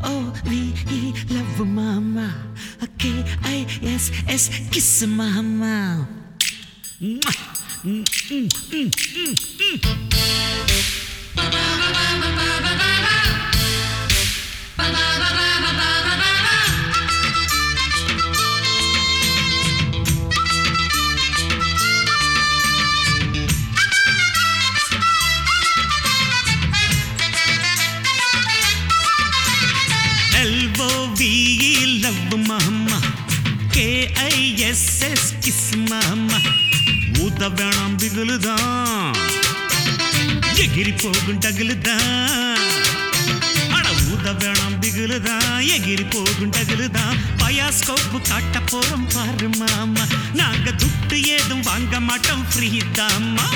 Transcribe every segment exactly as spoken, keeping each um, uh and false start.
O V E love mama, K I S S kiss mama. L O V E love mama, K I S S kiss mama. ஊத வேணாம் பிகுலுதான், எகிரி போகும் டகுலுதான். அட ஊத வேணாம் பிகுலுதான், எகிரி போகும் டகுலுதான். பயாஸ்கோப்பு காட்ட போறோம் பாரு மாமா, நாங்க துட்டு ஏதும் வாங்க மாட்டோம் ஃப்ரீ தாம்மா.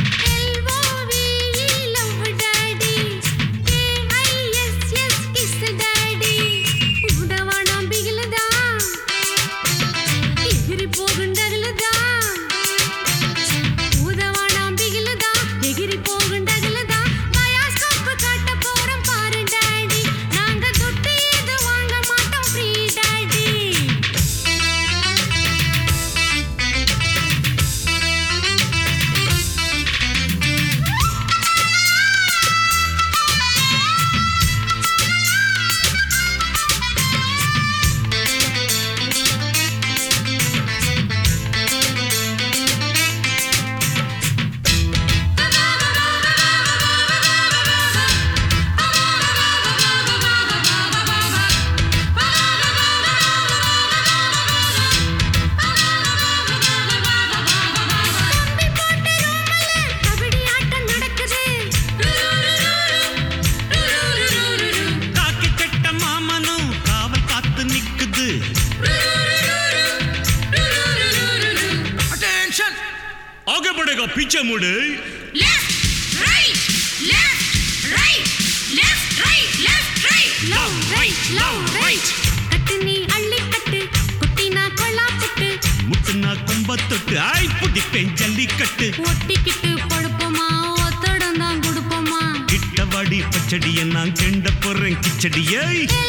आगे बढ़ेगा पीछे मुड़े left right left right left right left right love right love right कटनी अल्ली कट कुट्टीना कोला पट मुट्टना कुंबत्तोट्टु आई पुडी पेन जल्ली कट ஒட்டிக்கிட்டு படுப்போமா ஒத்தடந்தா குடுப்போமா கிட்டவாடி பச்சடிய நான் கெண்ட போறேன் கிச்சடியே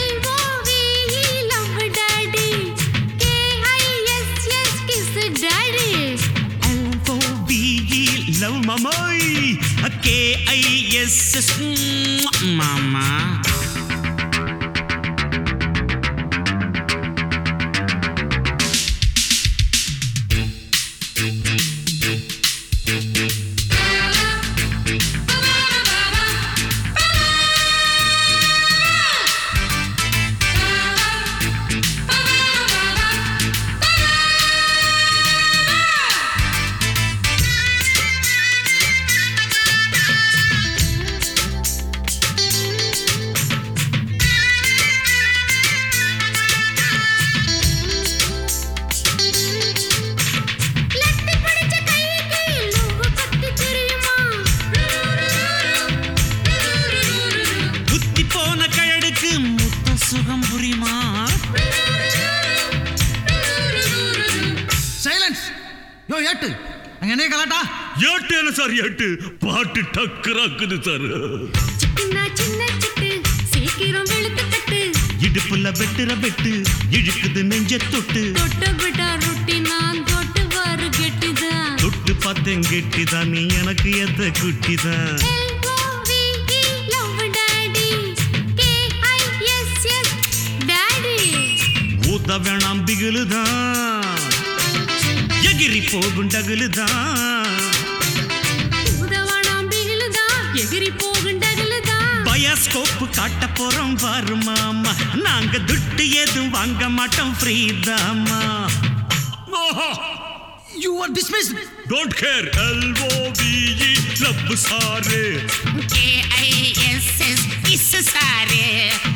love mama, K I S S mama. சுகம் புரியுமா? சைலன்ஸ். யோ ஏட்டு அங்க என்ன கலாட்டா? ஏட்டு என்ன சார் ஏட்டு? பாட்டு டக்கராக்குது சார். சின்ன சின்ன சிட்டு சீக்கிரம் வெளுத்து கட்டு. இடுப்புல வெட்டுற வெட்டு இழுக்குது நெஞ்ச தொட்டு. தொட்டு விட்டா ரொட்டினா தொட்டு வாரு கெட்டிதான். தொட்டு பார்த்தேன் கெட்டிதான் நீ எனக்கு எத்த குட்டிதான். ஊத வேணாம் பிகுலுதான் எகிரி போகும் டகுலுதான். ஊத வேணாம் பிகுலுதான் எகிரி போகும் டகுலுதான். பயாஸ்கோப்பு காட்ட போறோம் பாரு மாமா, நாங்க துட்டு ஏதும் வாங்க மாட்டோம் free Dhama. You are dismissed. Don't care. L O V E love sare, K I S S kiss sare.